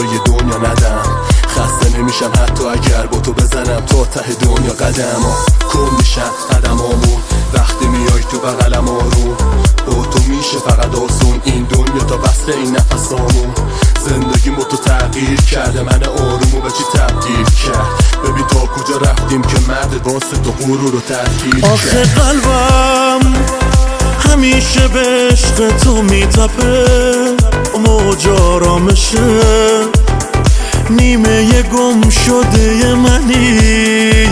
به یه دنیا ندم. خسته نمیشم حتی اگر با تو بزنم تا ته دنیا قدم. کن میشم قدمامون وقتی میای تو بغلم آروم. با تو میشه فقط آسون این دنیا تا وصل این نفسامون. زندگیم با تو تغییر کرده من آرومو به چی تبدیل کرد. ببین تا کجا رفتیم که مرد واسه تو غرور رو تحقیر کرد. آخه قلبم همیشه به عشق تو میتپه، موج آرامشه، نیمه گم شده منی.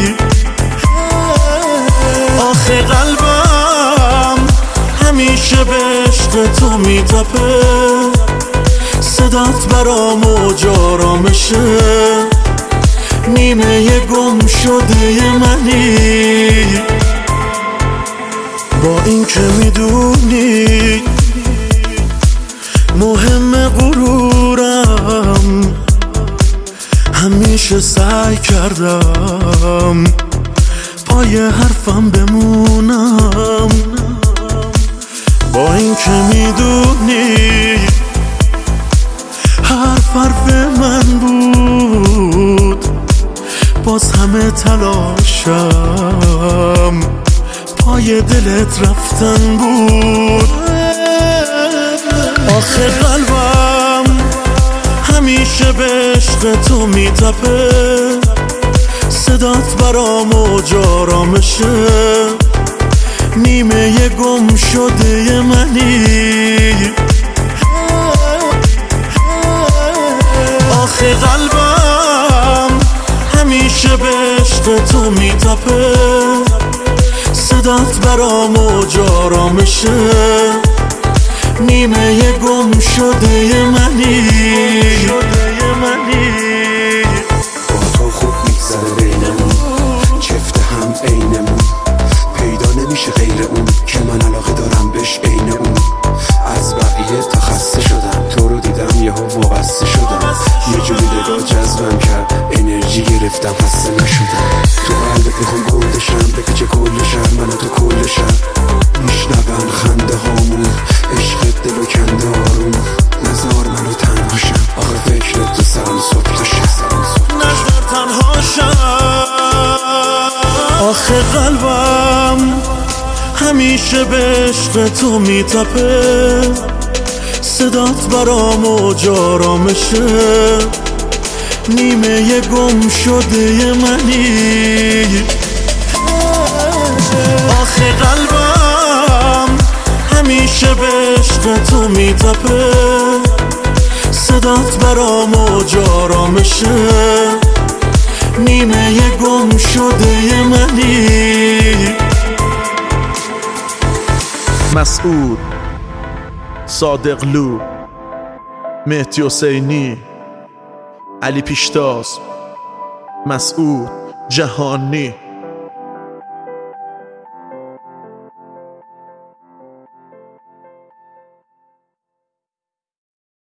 آخه قلبم همیشه به عشق تو میتپه، صدات برا موج آرامشه، نیمه گم شده منی. با این که میدونی مهم غرورم، همیشه سعی کردم پای حرفم بمونم. با این که میدونی حرف من بود، باز همه تلاشم پای دلت رفتن بود. آخه قلبم همیشه به عشق تو میتپه، صدات برا موج آرامشه، نیمه گم شده منی. آخه قلبم همیشه به عشق تو میتپه، صدات برا موج آرامشه، نیمه گم شده منی. با تو خوب میگذره بینمون، چفت هم عینمون، پیدا نمیشه غیر اون که من علاقه دارم بهش عین اون. از بقیه تا خسته شدم، تو رو دیدم یهو وابسته شدم، یه جوری نگاه جذبم کرد، انرژی گرفتم خسته نشدم. تو قلبت میخوام گندشم، بپیچه کلشم من و تو کلشم، میشنون خنده هامون، عشق دلو کنده آروم. نزار منو تنهاشم، آخه فکرت تو سرم صبح تا شب. نزار تنهاشم. آخه قلبم همیشه به عشق تو میتپه، صدات برا موج آرامشه، نیمه گم شده منی. آخه قلبم همیشه به عشق تو میتپه، صدات برا موج آرامشه، نیمه گم شده منی. مسعود، صادقلو، مهدی حسینی، علی پیشتاز، مسعود جهانی.